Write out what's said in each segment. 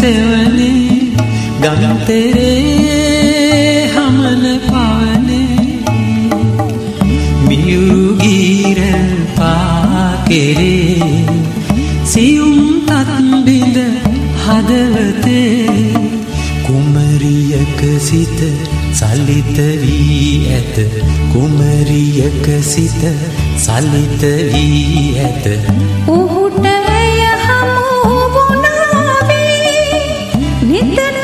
सेवने गम तेरे हमन पावने मियुगीर पाकेरे සියුම් තත්බිඳ හදවතේ කුමරියක සිත සලිත වී ඇත කුමරියක සිත සලිත වී ඇත ඔහුට ඇය හමු වුණාවේ නිතර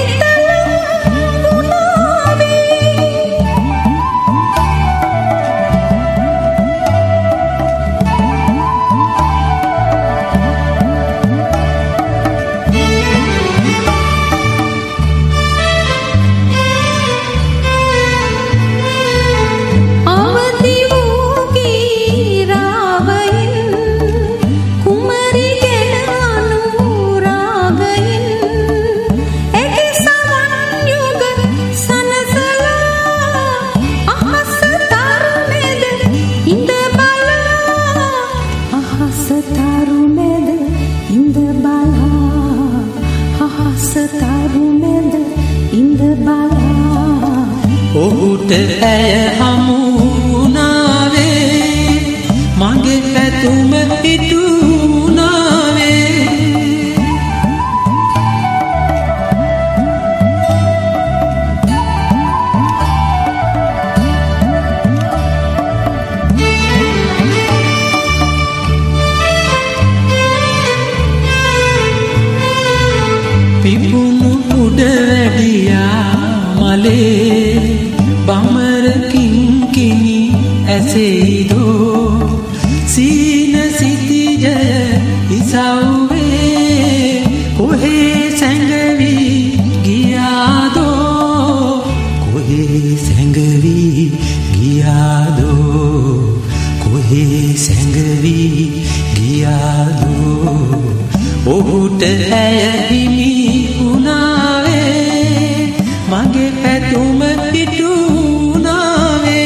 ඔහුට ඇය හමු වුණාවේ මගේ පැතුම පිටුනාවේ පිපුණු උඩ වැඩියා මලේ බමරකින් කිනි ඇසෙයිදෝ සීන සිතිජය ඉසව්වේ කොහේ සැඟවි ගියාදෝ කොහේ සැඟවි ගියාදෝ කොහේ සැඟවි ගියාදෝ ඔහුට ඇය හිමි වුණාවේ මගේ පැතුම පිටුනාවේ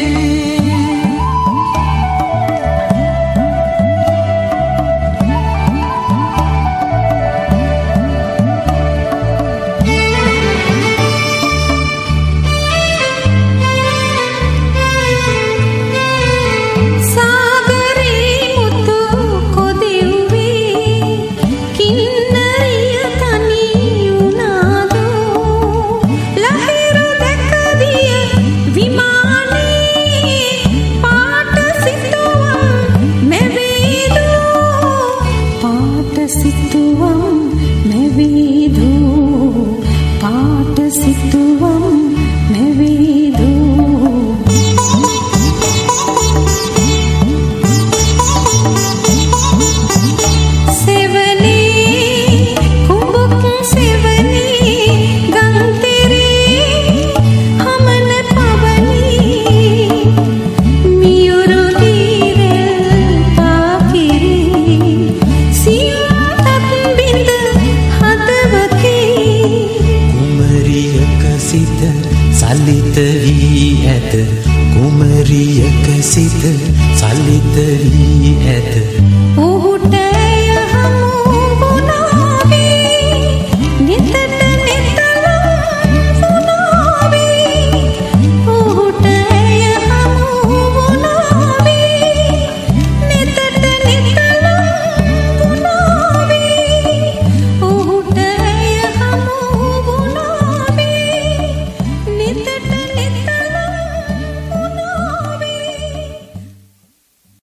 සලිත වී ඇත කුමරියක සිත සලිත වී ඇත